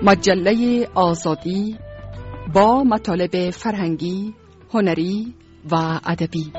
مجله آزادی با مطالب فرهنگی، هنری و ادبی.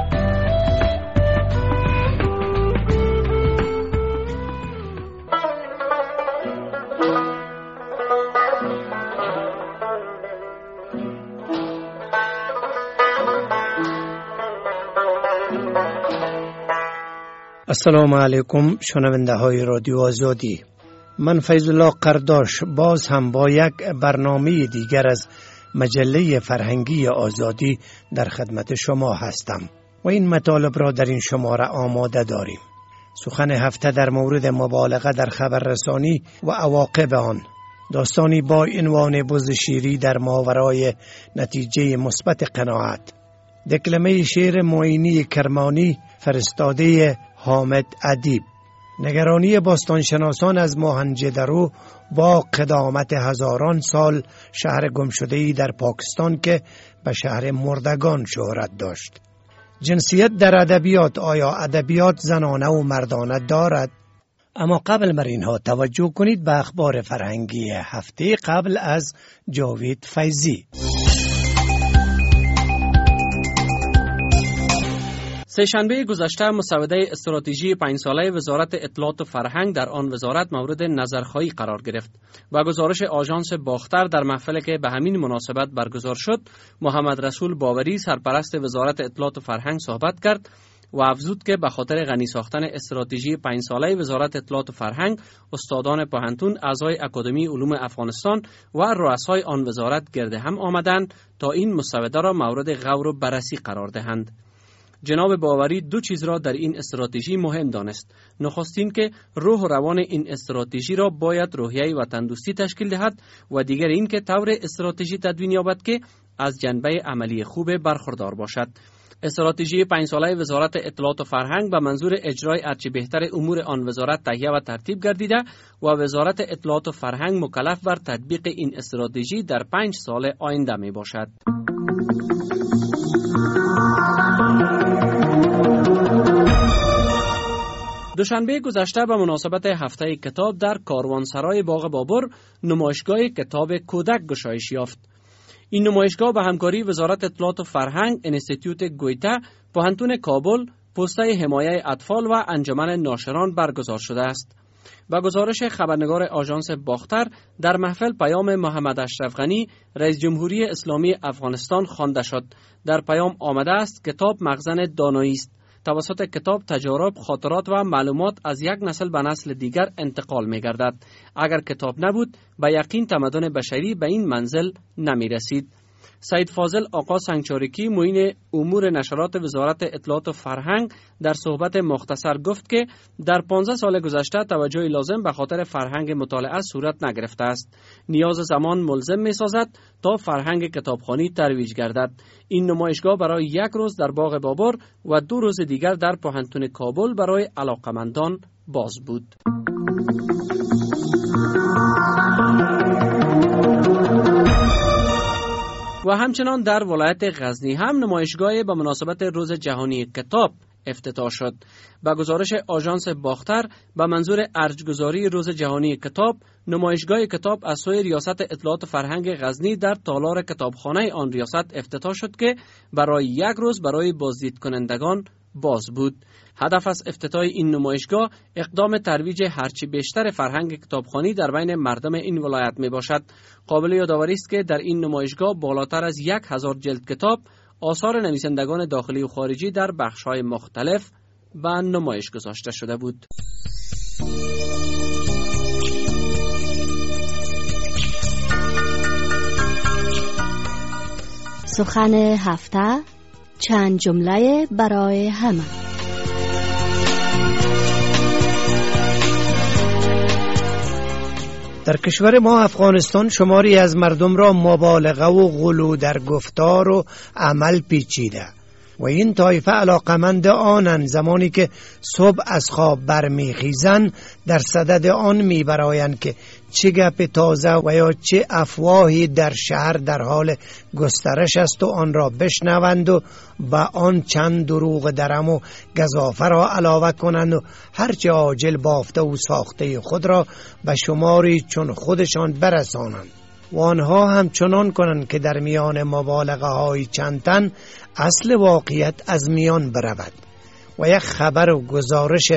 السلام علیکم شنونده های رادیو آزادی. من فیض الله قرداش باز هم با یک برنامه دیگر از مجله فرهنگی آزادی در خدمت شما هستم و این مطالب را در این شماره آماده داریم. سخن هفته در مورد مبالغه در خبررسانی و عواقب آن، داستانی با عنوان بز شیری در ماورای نتیجه مثبت قناعت، دکلمه شعر معینی کرمانی فرستاده حامد ادیب، نگرانی باستانشناسان از موهنجودارو با قدامت هزاران سال شهر گمشده‌ای در پاکستان که به شهر مردگان شهرت داشت. جنسیت در ادبیات، آیا ادبیات زنانه و مردانه دارد؟ اما قبل بر اینها توجه کنید به اخبار فرهنگی هفته قبل از جاوید فیضی. سه‌شنبه گذشته مسوده استراتژی 5 ساله وزارت اطلاعات و فرهنگ در آن وزارت مورد نظرخواهی قرار گرفت و گزارش آژانس باختر در محفلی که به همین مناسبت برگزار شد، محمد رسول باوری سرپرست وزارت اطلاعات و فرهنگ صحبت کرد و افزود که به خاطر غنی ساختن استراتژی 5 ساله وزارت اطلاعات و فرهنگ، استادان پوهنتون، اعضای اکادمی علوم افغانستان و رؤسای آن وزارت گرد هم آمدند تا این مسوده را مورد غور و بررسی قرار دهند. جناب باوری دو چیز را در این استراتژی مهم دانست. نخستین که روح و روان این استراتژی را باید روحیه وطندوستی تشکیل دهد و دیگر این که طور استراتژی تدوین یابد که از جنبه عملی خوب برخوردار باشد. استراتژی 5 ساله وزارت اطلاعات و فرهنگ به منظور اجرای ارچه بهتر امور آن وزارت تهیه و ترتیب گردیده و وزارت اطلاعات و فرهنگ مکلف بر تطبیق این استراتژی در 5 سال آینده می باشد. دوشنبه گذشته به مناسبت هفته کتاب در کاروانسرای باغ بابر نمایشگاه کتاب کودک گشایش یافت. این نمایشگاه به همکاری وزارت اطلاعات و فرهنگ، انستیتوت گویته، پوهنتون کابل، پوسته حمایه اطفال و انجمن ناشران برگزار شده است. با گزارش خبرنگار آژانس باختر، در محفل پیام محمد اشرف غنی رئیس جمهوری اسلامی افغانستان خوانده شد. در پیام آمده است کتاب مخزن دانایی است. توسط کتاب تجارب، خاطرات و معلومات از یک نسل به نسل دیگر انتقال می گردد. اگر کتاب نبود، به یقین تمدن بشری به این منزل نمی رسید. سید فاضل آقا سنگچارکی معین امور نشرات وزارت اطلاعات و فرهنگ در صحبت مختصر گفت که در 15 سال گذشته توجه لازم به خاطر فرهنگ مطالعه صورت نگرفته است. نیاز زمان ملزم می سازد تا فرهنگ کتابخوانی ترویج گردد. این نمایشگاه برای 1 روز در باغ بابر و 2 روز دیگر در پوهنتون کابل برای علاقمندان باز بود. و همچنان در ولایت غزنی هم نمایشگاه به مناسبت روز جهانی کتاب افتتاح شد. با گزارش آژانس باختر به منظور ارجگذاری روز جهانی کتاب، نمایشگاه کتاب از سوی ریاست اطلاعات فرهنگ غزنی در تالار کتابخانه آن ریاست افتتاح شد که برای 1 روز برای بازدید کنندگان باز بود. هدف از افتتاح این نمایشگاه اقدام ترویج هرچی بیشتر فرهنگ کتابخوانی در بین مردم این ولایت می باشد. قابل یادآوری است که در این نمایشگاه بالاتر از 1000 جلد کتاب، آثار نویسندگان داخلی و خارجی در بخش‌های مختلف به نمایش گذاشته شده بود. سخن هفته، چند جمله برای همه. در کشور ما افغانستان شماری از مردم را مبالغه و غلو در گفتار و عمل پیچیده و این طایفه علاقمند آنند زمانی که صبح از خواب برمیخیزند در صدد آن میبرایند که چه گپ تازه و یا چه افواهی در شهر در حال گسترش است و آن را بشنوند و با آن چند دروغ درم و گزافه را علاوه کنند و هرچه عاجل بافته و ساخته خود را به شماری چون خودشان برسانند و آنها هم چنان کنند که در میان مبالغه های چند تن اصل واقعیت از میان برود و یک خبر و گزارش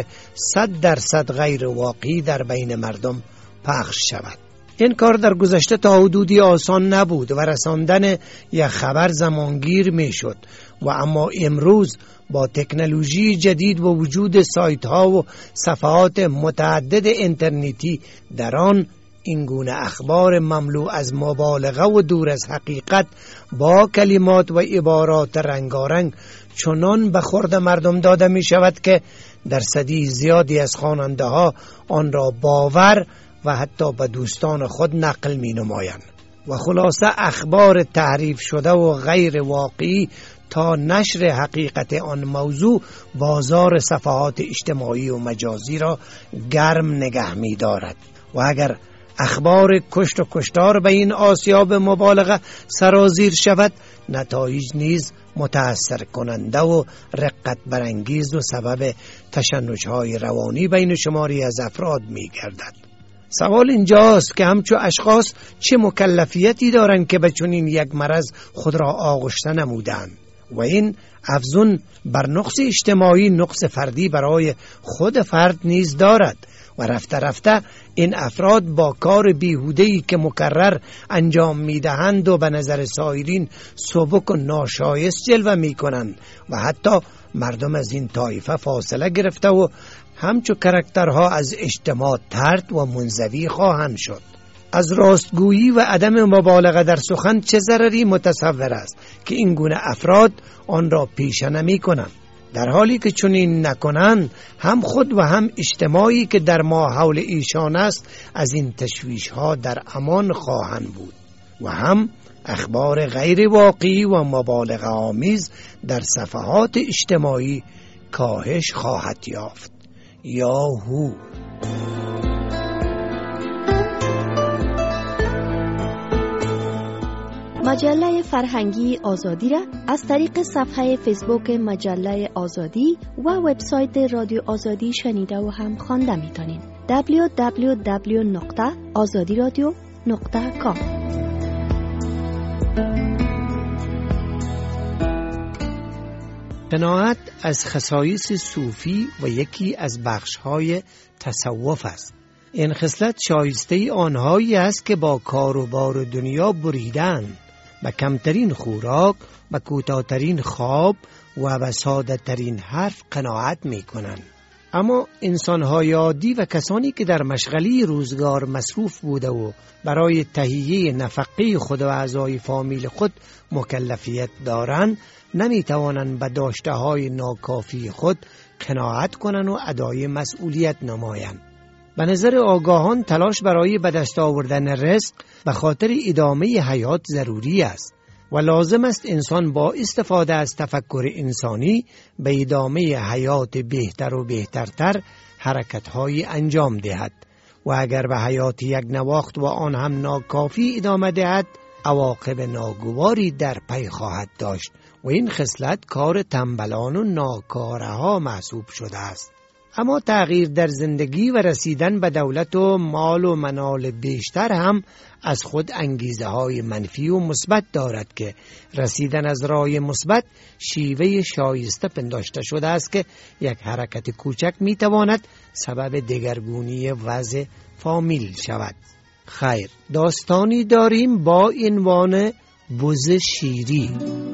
100% غیر واقعی در بین مردم پخش شود. این کار در گذشته تا حدودی آسان نبود و رساندن یک خبر زمانگیر می شد و اما امروز با تکنولوژی جدید و وجود سایت ها و صفحات متعدد اینترنتی در آن این گونه اخبار مملو از مبالغه و دور از حقیقت با کلمات و عبارات رنگارنگ چنان به خورد مردم داده می شود که درصدی زیادی از خواننده ها آن را باور و حتی به دوستان خود نقل می نمایند و خلاصه اخبار تحریف شده و غیر واقعی تا نشر حقیقت آن موضوع بازار صفحات اجتماعی و مجازی را گرم نگه می دارد و اگر اخبار کشت و کشتار به این آسیاب مبالغه سرازیر شود نتایج نیز متأثر کننده و رقت برانگیز و سبب تشنج‌های روانی بین شماری از افراد می گردد. سوال اینجاست که همچو اشخاص چه مکلفیتی دارند که به چنین یک مرض خود را آغشته نمودند و این افزون بر نقص اجتماعی نقص فردی برای خود فرد نیز دارد و رفته رفته این افراد با کار بیهوده‌ای که مکرر انجام می‌دهند و به نظر سایرین سبک و ناشایست جلوه می‌کنند و حتی مردم از این طایفه فاصله گرفته و همچو کرکترها از اجتماع طرد و منزوی خواهند شد. از راستگویی و عدم مبالغه در سخن چه ضرری متصور است که این گونه افراد آن را پیشه نمی‌کنند، در حالی که چنین نکنند هم خود و هم اجتماعی که در ما حول ایشان است از این تشویش ها در امان خواهند بود و هم اخبار غیر واقعی و مبالغه آمیز در صفحات اجتماعی کاهش خواهد یافت. یاهو. مجله فرهنگی آزادی را از طریق صفحه فیسبوک مجله آزادی و وبسایت رادیو آزادی شنیده و هم خوانده می‌تونید. www.azadiradio.com. قناعت از خصایص صوفی و یکی از بخش‌های تصوف است. این خصلت شایسته آنهایی است که با کار و بار دنیا بریدند، به کمترین خوراک، به کوتاه‌ترین خواب و به ساده‌ترین حرف قناعت می‌کنند. اما انسان‌های عادی و کسانی که در مشغله روزگار مصروف بوده و برای تهیه نفقه خود و اعضای فامیل خود مکلفیت دارند، نمی‌توانند به داشته‌های ناکافی خود قناعت کنند و ادای مسئولیت نمایند. به نظر آگاهان تلاش برای به دست آوردن رزق به خاطر ادامه حیات ضروری است و لازم است انسان با استفاده از تفکر انسانی به ادامه حیات بهتر و بهترتر حرکت‌های انجام دهد و اگر به حیات یک نواخت و آن هم ناکافی ادامه دهد عواقب ناگواری در پی خواهد داشت و این خصلت کار تنبلان و ناکارها محسوب شده است. اما تغییر در زندگی و رسیدن به دولت و مال و منال بیشتر هم از خود انگیزه های منفی و مثبت دارد که رسیدن از راه مثبت شیوه شایسته پنداشته شده است که یک حرکت کوچک می تواند سبب دگرگونی وضع فامیل شود. خیر، داستانی داریم با عنوان بز شیری.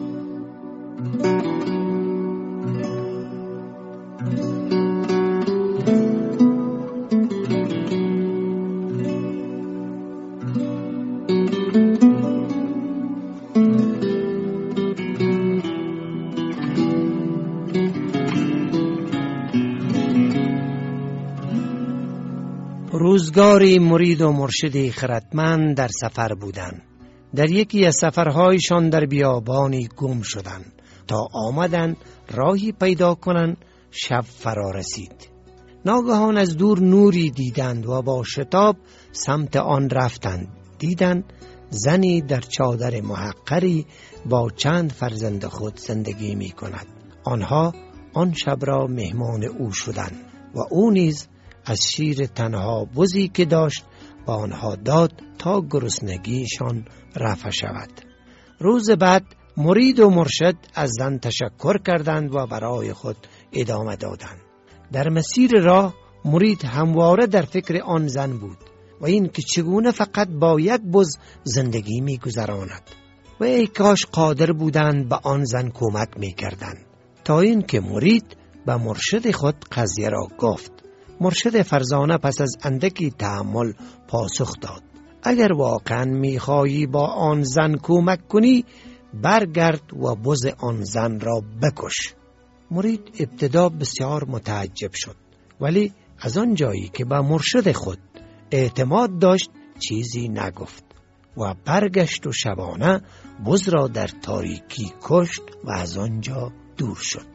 روزگاری مرید و مرشد خردمند در سفر بودند. در یکی از سفرهایشان در بیابانی گم شدند تا آمدند راهی پیدا کنند. شب فرا رسید. ناگهان از دور نوری دیدند و با شتاب سمت آن رفتند. دیدند زنی در چادر محقری با چند فرزند خود زندگی می کند. آنها آن شب را مهمان او شدند و او نیز از شیر تنها بزی که داشت با آنها داد تا گرسنگیشان رفع شود. روز بعد مرید و مرشد از زن تشکر کردند و برای خود ادامه دادند. در مسیر راه مرید همواره در فکر آن زن بود و این که چگونه فقط با یک بز زندگی می گذراند و ای کاش قادر بودند به آن زن کمک می کردند. تا این که مرید به مرشد خود قضیه را گفت. مرشد فرزانه پس از اندکی تأمل پاسخ داد: اگر واقعا می خواهی با آن زن کمک کنی، برگرد و بز آن زن را بکش. مرید ابتدا بسیار متعجب شد، ولی از آن جایی که به مرشد خود اعتماد داشت چیزی نگفت و برگشت و شبانه بز را در تاریکی کشت و از آنجا دور شد.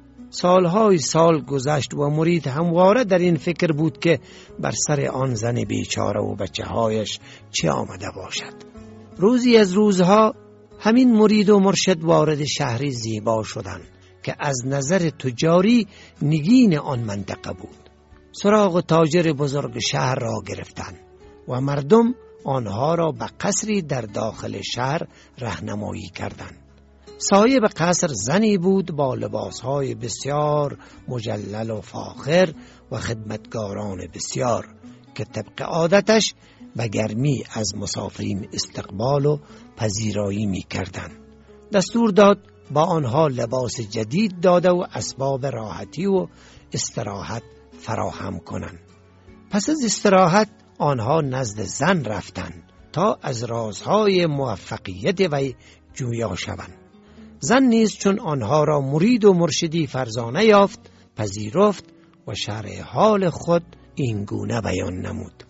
سالهای سال گذشت و مرید همواره در این فکر بود که بر سر آن زن بیچاره و بچه‌هایش چه آمده باشد. روزی از روزها همین مرید و مرشد وارد شهری زیبا شدند که از نظر تجاری نگین آن منطقه بود. سراغ تاجر بزرگ شهر را گرفتند و مردم آنها را به قصری در داخل شهر راهنمایی کردند. صاحب قصر زنی بود با لباسهای بسیار مجلل و فاخر و خدمتگاران بسیار که طبق عادتش به گرمی از مسافرین استقبال و پذیرایی می کردند. دستور داد با آنها لباس جدید داده و اسباب راحتی و استراحت فراهم کنند. پس از استراحت آنها نزد زن رفتند تا از رازهای موفقیت وی جویا شوند. زن نیز چون آنها را مرید و مرشدی فرزانه یافت پذیرفت و شرح حال خود این گونه بیان نمود: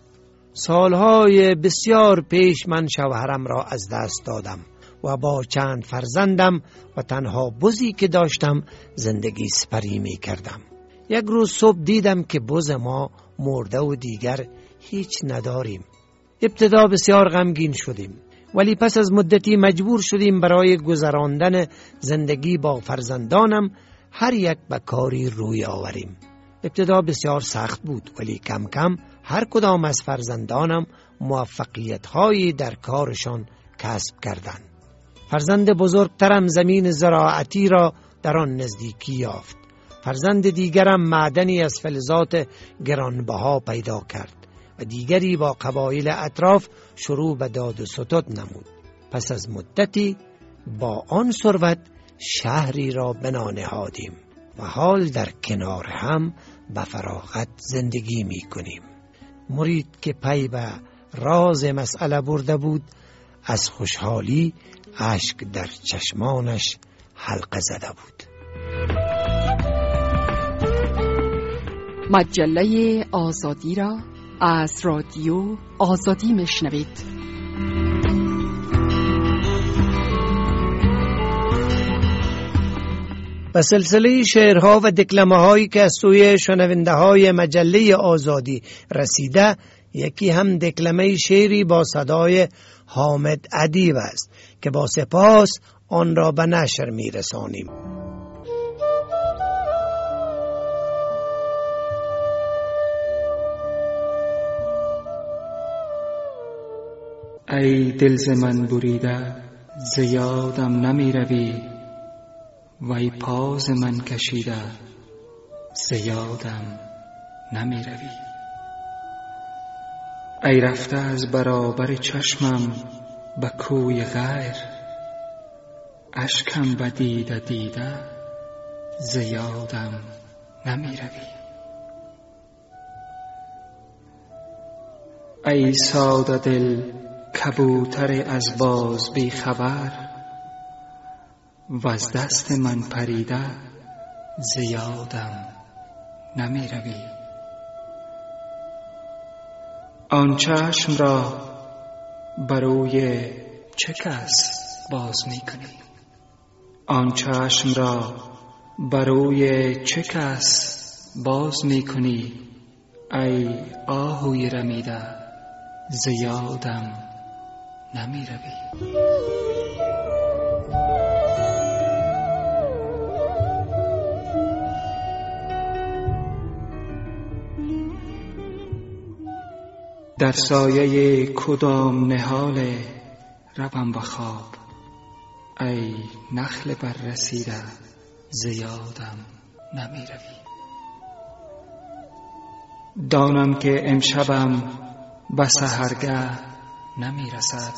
سالهای بسیار پیش من شوهرم را از دست دادم و با چند فرزندم و تنها بزی که داشتم زندگی سپری می کردم. یک روز صبح دیدم که بز ما مرده و دیگر هیچ نداریم. ابتدا بسیار غمگین شدیم، ولی پس از مدتی مجبور شدیم برای گذراندن زندگی با فرزندانم هر یک به کاری روی آوریم. ابتدا بسیار سخت بود، ولی کم کم هر کدام از فرزندانم موفقیت‌هایی در کارشان کسب کردند. فرزند بزرگترم زمین زراعتی را در آن نزدیکی یافت. فرزند دیگرم معدنی از فلزات گرانبها پیدا کرد و دیگری با قبایل اطراف شروع به داد و ستد نمود. پس از مدتی با آن ثروت شهری را بنا نهادیم و حال در کنار هم به فراغت زندگی می کنیم. مرید که پی به راز مسئله برده بود از خوشحالی اشک در چشمانش حلقه زده بود. مجله آزادی را از رادیو آزادی میشنوید. و سلسله شعرها و دکلمه هایی که از سوی شنونده های مجله آزادی رسیده، یکی هم دکلمه شعری با صدای حامد ادیب است که با سپاس آن را به نشر می رسانیم. ای دل ز من بریده ز یادم نمی روی، وی پا ز من کشیده ز یادم نمی روی. ای رفته از برابر چشمم به کوی غیر، اشکم به دیده دیده ز یادم نمی روی. ای ساده دل کبوتر از باز بی خبر، و از دست من پریده ز یادم نمی روی. آن چشم را بروی چه کس باز می کنی؟ آن چشم را بروی چه کس باز می کنی ای آهوی رمیده ز یادم نمی روی. در سایه کدام نهال روم به خواب ای نخل بررسیده ز یادم نمی روی. دانم که امشبم به سحرگه نمی رسد،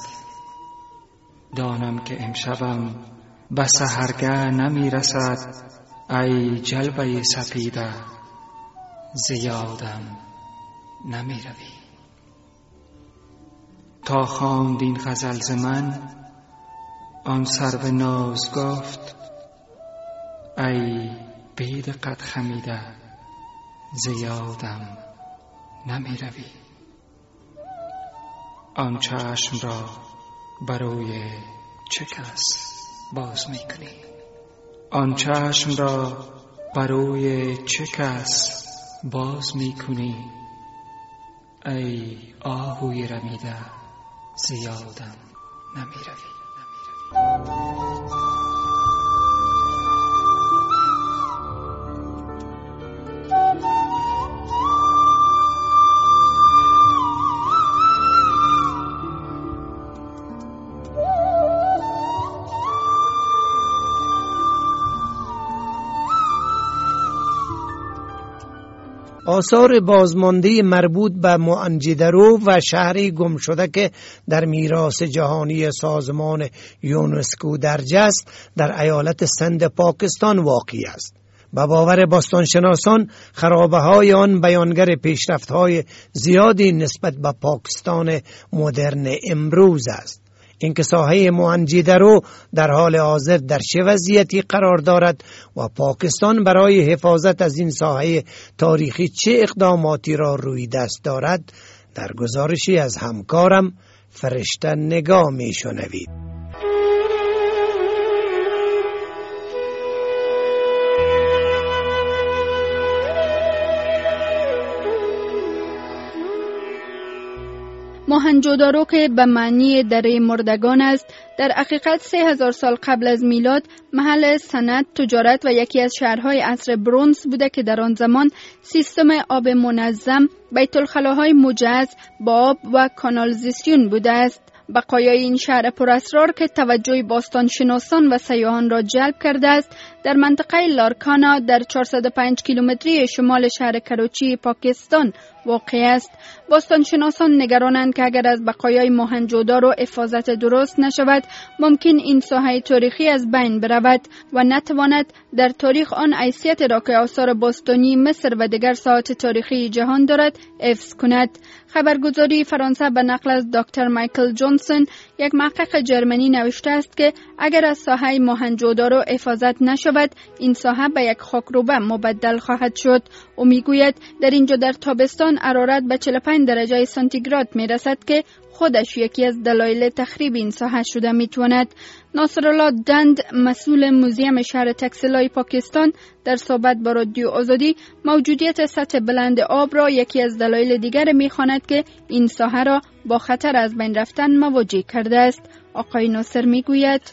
دانم که امشبم به سحرگه نمی رسد ای جلوه سپیده ز یادم نمی روی. تا خواند این غزل ز من آن سرو ناز گفت ای بی دقت خمیده ز یادم نمی روی. آن چشم را برای چه کس باز می کنی؟ آن چشم را برای چه کس باز می کنی؟ ای آهوی رمیده ز یادم نمی روی. آثار بازمانده مربوط به موهنجودارو و شهر گم شده که در میراث جهانی سازمان یونسکو درج است در ایالت سند پاکستان واقع است. به باور باستانشناسان خرابه‌های آن بیانگر پیشرفت‌های زیادی نسبت به پاکستان مدرن امروز است. اینکه ساحه موهنجودارو در حال حاضر در چه وضعیتی قرار دارد و پاکستان برای حفاظت از این ساحه تاریخی چه اقداماتی را روی دست دارد در گزارشی از همکارم فرشته نگاه می شنوید. موهنجودارو که به معنی دره مردگان است، در حقیقت 3000 سال قبل از میلاد محل صنعت، تجارت و یکی از شهرهای عصر برنز بوده که در آن زمان سیستم آب منظم، بیت الخلاهای مجهز با آب و کانالیزاسیون بوده است. بقایای این شهر پراسرار که توجه باستانشناسان و سیاحان را جلب کرده است، در منطقه لارکانا در 405 کیلومتری شمال شهر کراچی پاکستان واقع است. باستانشناسان نگرانند که اگر از بقایای موهنجودارو حفاظت درست نشود، ممکن این ساحه تاریخی از بین برود و نتواند در تاریخ آن حیثیت را که آثار باستانی مصر و دیگر ساحات تاریخی جهان دارد حفظ کند. خبرگزاری فرانسه به نقل از دکتر مایکل جانسون، یک محقق جرمنی، نوشته است که اگر از ساحه موهنجودارو حفاظت نشود، این ساحه به یک خاکروبه مبدل خواهد شد. او میگوید در اینجا در تابستان حرارت به 45 درجه سانتیگراد میرسد که خودش یکی از دلایل تخریب این ساحه شده میتواند. ناصرالله دند، مسئول موزیم شهر تکسلای پاکستان، در صحبت با رادیو آزادی موجودیت سطح بلند آب را یکی از دلایل دیگر میخواند که این ساحه را با خطر از بین رفتن مواجه کرده است. آقای ناصر میگوید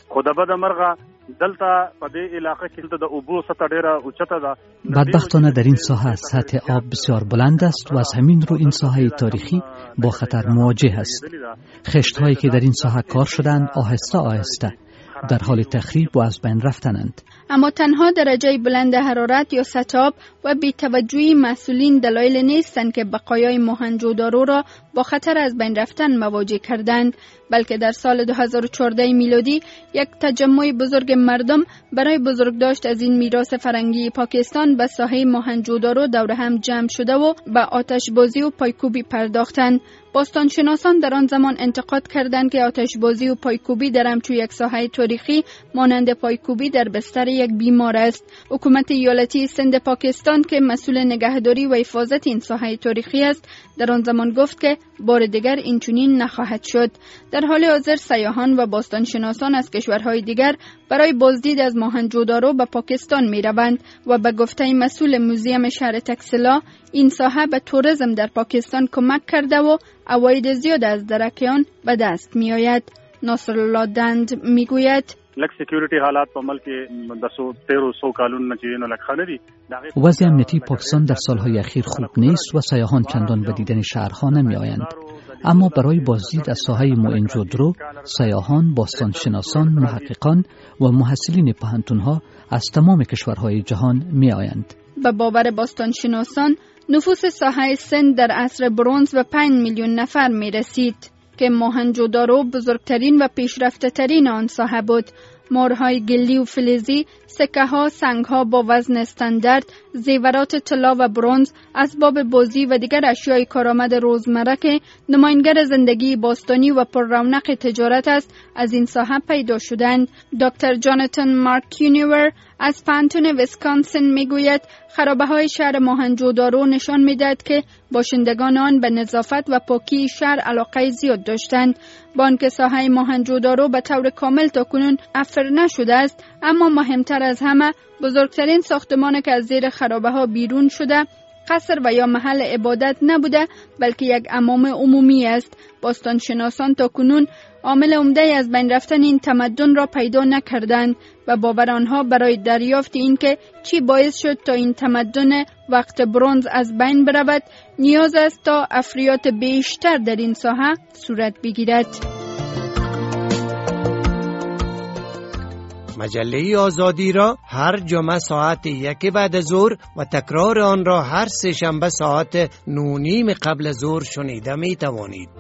بدبختانه در این ساحه سطح آب بسیار بلند است و از همین رو این ساحه تاریخی با خطر مواجه است. خشت‌هایی که در این ساحه کار شدند آهسته آهسته در حال تخریب و از بین رفتنند. اما تنها درجه بلند حرارت یا سطح آب و بی‌توجهی مسئولین دلایل نیستند که بقایای موهنجودارو را با خطر از بین رفتن مواجه کردند، بلکه در سال 2014 میلادی یک تجمع بزرگ مردم برای بزرگداشت از این میراث فرهنگی پاکستان به ساحه موهنجودارو دور هم جمع شده و به آتشبازی و پایکوبی پرداختند. باستانشناسان در آن زمان انتقاد کردند که آتشبازی و پایکوبی در همچون یک ساحه تاریخی مانند پایکوبی در بستر یک بیمار است. حکومت ایالتی سند پاکستان که مسئول نگهداری و حفاظت این ساحه تاریخی است، در آن زمان گفت که بار دیگر اینچنین نخواهد شد. در حال حاضر سیاحان و باستانشناسان از کشورهای دیگر برای بازدید از موهنجودارو به پاکستان می روند و به گفته مسئول موزیم شهر تکسلا این ساحه به توریسم در پاکستان کمک کرده و عواید زیاد از درکیان به دست می آید. ناصرالله دند می گوید لک سکیوریتی حالات په ملک کې 1300 کالونو چې نو لک خنري وضع امنیتی پاکستان در سالهای اخیر خوب نیست و سیاحان چندان به دیدن شهرها نمی آیند. اما برای بازدید از ساحه موئنجودرو سیاحان، باستانشناسان، محققان و محصلین پوهنتون‌ها از تمام کشورهای جهان می آیند. به باور باستانشناسان نفوس ساحه سند در عصر برنز به 5 میلیون نفر می رسید که موهنجودارو بزرگترین و پیشرفته ترین آن ساحه بود. مهرهای گلی و فلزی، سکه ها، سنگ ها با وزن استاندارد، زیورات طلا و برنز، اسباب بازی و دیگر اشیای کارآمد روزمره که نماینگر زندگی باستانی و پر رونق تجارت است از این ساحه پیدا شدند. دکتر جاناتان مارکینیور از پانتون ویسکانسین میگوید خرابه‌های شهر موهنجودارو نشان می‌دهد که باشندگان آن به نظافت و پاکی شهر علاقه زیاد داشتند. با آنکه ساحه موهنجودارو به طور کامل تاکنون افر نشده است، اما مهمتر از همه بزرگترین ساختمان که از زیر خرابه‌ها بیرون شده قصر و یا محل عبادت نبوده بلکه یک حمام عمومی است. باستانشناسان تاکنون عامل عمده از بین رفتن این تمدن را پیدا نکردند و باور آنها برای دریافت این که چی باعث شد تا این تمدن وقت برنز از بین برود نیاز است تا افریات بیشتر در این ساحه صورت بگیرد. مجله آزادی را هر جمعه ساعت 1 بعد از ظهر و تکرار آن را هر سه شنبه ساعت 9:30 قبل از ظهر شنیده می توانید.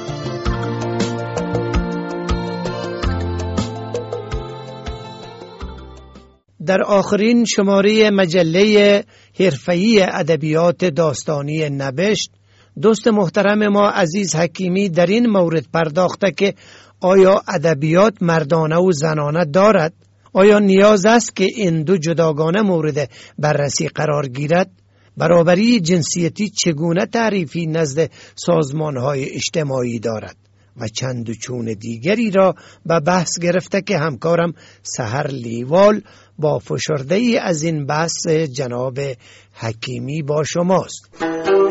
در آخرین شماره مجله حرفه‌ای ادبیات داستانی نبشت، دوست محترم ما عزیز حکیمی در این مورد پرداخته که آیا ادبیات مردانه و زنانه دارد؟ آیا نیاز است که این دو جداگانه مورد بررسی قرار گیرد؟ برابری جنسیتی چگونه تعریفی نزد سازمان‌های اجتماعی دارد؟ و چند و چون دیگری را به بحث گرفته که همکارم سحر لیوال با فشرده ای از این بحث جناب حکیمی با شماست.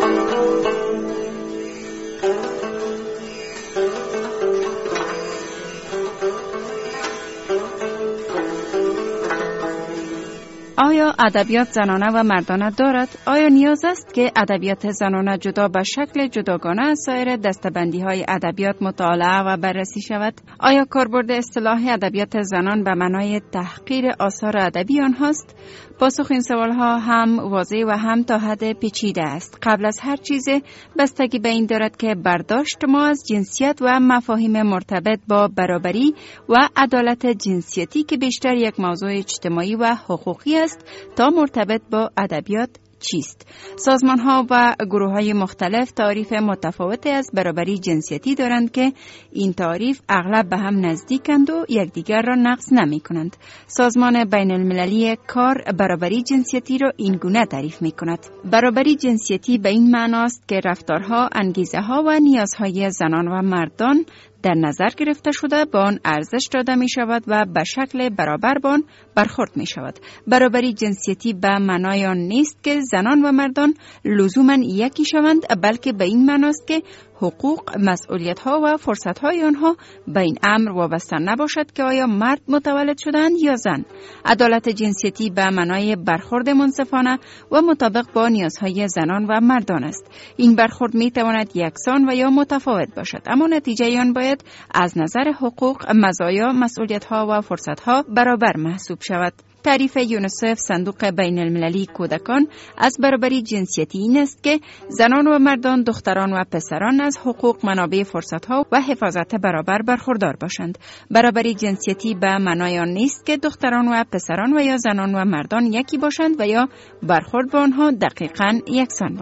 آیا ادبیات زنانه و مردانه دارد؟ آیا نیاز است که ادبیات زنانه جدا به شکل جداگانه از سایر دسته‌بندی‌های ادبیات مطالعه و بررسی شود؟ آیا کاربرد اصطلاح ادبیات زنان به معنای تحقیر آثار ادبی آنهاست؟ پاسخ این سوالها هم واضح و هم تا حد پیچیده است. قبل از هر چیز بستگی به این دارد که برداشت ما از جنسیت و مفاهیم مرتبط با برابری و عدالت جنسیتی که بیشتر یک موضوع اجتماعی و حقوقی است تا مرتبط با ادبیات چیست؟ سازمان‌ها و گروه‌های مختلف تعریف متفاوتی از برابری جنسیتی دارند که این تعریف اغلب به هم نزدیکند و یکدیگر را نقض نمی‌کنند. سازمان بین المللی کار برابری جنسیتی را این گونه تعریف می‌کند: برابری جنسیتی به این معناست که رفتارها، انگیزه‌ها و نیازهای زنان و مردان در نظر گرفته شده به آن ارزش داده می شود و به شکل برابر با آن برخورد می شود. برابری جنسیتی به معنای آن نیست که زنان و مردان لزوما یکی شوند، بلکه به این معناست که حقوق، مسئولیت‌ها و فرصت‌های آنها به این امر وابسته نباشد که آیا مرد متولد شدند یا زن. عدالت جنسیتی به معنای برخورد منصفانه و مطابق با نیازهای زنان و مردان است. این برخورد می‌تواند یکسان و یا متفاوت باشد، اما نتیجه آن باید از نظر حقوق، مزایا، مسئولیت‌ها و فرصت‌ها برابر محسوب شود. تعریف یونیسف، صندوق بین المللی کودکان، از برابری جنسیتی این است که زنان و مردان، دختران و پسران از حقوق، منابع، فرصت‌ها و حفاظت برابر برخوردار باشند. برابری جنسیتی به معنای آن نیست که دختران و پسران و یا زنان و مردان یکی باشند و یا برخورد با آنها دقیقاً یکسان باشد.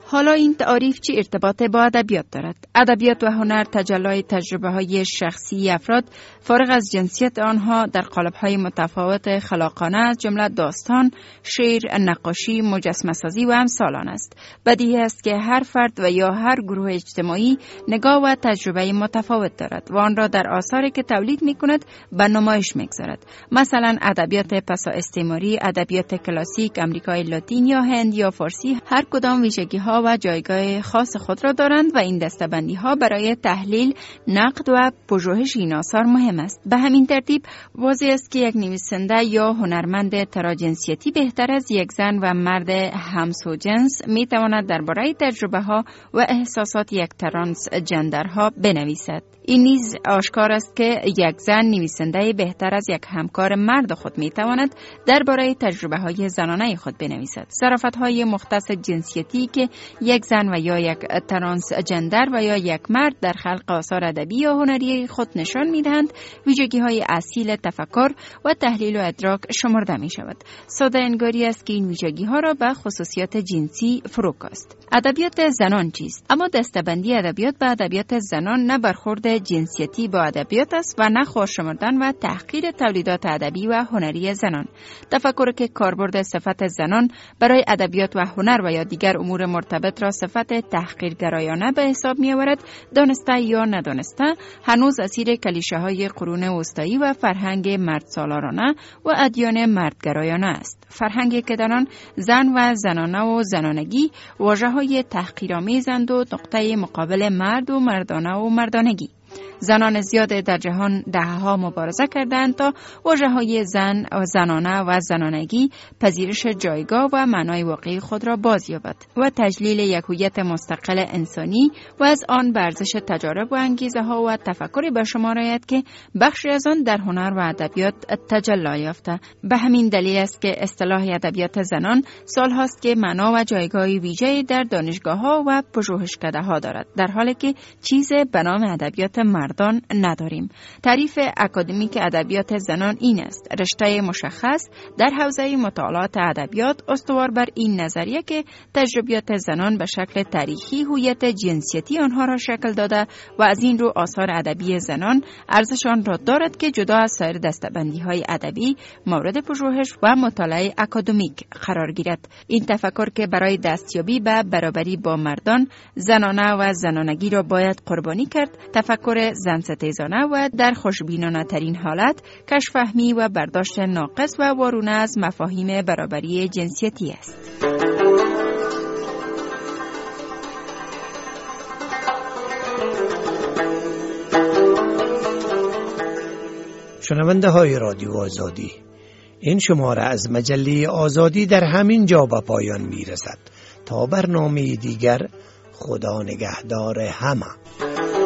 حالا این تعریف چه ارتباطی با ادبیات دارد؟ ادبیات و هنر تجلی تجربه‌های شخصی افراد فارغ از جنسیت آنها در قالب‌های متفاوت خلاقانه از جمله داستان، شعر، نقاشی، مجسمه‌سازی و امثال آن است. بدیهی است که هر فرد و یا هر گروه اجتماعی نگاه و تجربه متفاوت دارد و آن را در آثاری که تولید می‌کند به نمایش می‌گذارد. مثلا ادبیات پسا استعماری، ادبیات کلاسیک، آمریکای لاتین یا هند یا فارسی هر کدام ویژگی‌ها و جایگاه خاص خود را دارند و این دسته‌بندی‌ها برای تحلیل، نقد و پژوهش این آثار مهم است. به همین ترتیب واضح است که یک نویسنده یا هنرمند تراجنسیتی بهتر از یک زن و مرد همسوجنس می‌تواند درباره تجربه‌ها و احساسات یک ترانس جندرها بنویسد. این نیز آشکار است که یک زن نویسنده بهتر از یک همکار مرد خود میتواند درباره تجربه‌های زنانه خود بنویسد. ظرافت‌های مختص جنسیتی که یک زن و یا یک ترانس جندر و یا یک مرد در خلق آثار ادبی یا هنری خود نشان میدهند ویژگی‌های اصیل تفکر و تحلیل و ادراک شمرده می‌شود. ساده انگاری است که این ویژگی‌ها را به خصوصیات جنسی فروکاست. ادبیات زنان چیست؟ اما دسته‌بندی ادبیات به ادبیات زنان نه برخورد جنسیتی با ادبیات است و نه خودشمردن و تحقیر تولیدات ادبی و هنری زنان. تفکر که کاربرد صفت زنان برای ادبیات و هنر و یا دیگر امور مرتبط را صفت تحقیرگرایانه به حساب می‌آورد، دانسته یا ندانسته هنوز اسیر کلیشه‌های قرون وسطایی و فرهنگ مردسالارانه و ادیان مردگرایانه است. فرهنگی که در آن زن و زنانه و زنانگی واژه‌های تحقیرآمیزند و نقطه مقابل مرد و مردانه و مردانگی. زنان زیاد در جهان دهه‌ها مبارزه کردند تا واژه‌های زن و زنانه و زنانگی پذیرش جایگاه و معنای واقعی خود را بازیابد و تجلیل یک هویت مستقل انسانی و از آن به ارزش تجارب و انگیزه‌ها و تفکری به شمار آید که بخشی از آن در هنر و ادبیات تجلی یافته. به همین دلیل است که اصطلاح ادبیات زنان سال‌هاست که معنا و جایگاه ویژه‌ای در دانشگاه‌ها و پژوهشکده‌ها دارد، در حالی که چیز به نام ادبیات مردان نداریم. تعریف اکادمیک ادبیات زنان این است: رشته مشخص در حوزه مطالعات ادبیات استوار بر این نظریه که تجربیات زنان به شکل تاریخی هویت جنسیتی آنها را شکل داده و از این رو آثار ادبی زنان ارزش آن را دارد که جدا از سایر دسته‌بندی‌های ادبی مورد پژوهش و مطالعه اکادمیک قرار گیرد. این تفکر که برای دستیابی به برابری با مردان زنانه و زنانگی را باید قربانی کرد، تفکر زن‌ستیزانه و در خوشبینانه ترین حالت کشفهمی و برداشت ناقص و وارونه از مفاهیم برابری جنسیتی است. شنونده های رادیو آزادی، این شماره از مجله آزادی در همین جا به پایان می رسد. تا برنامه دیگر، خدا نگهدار همه.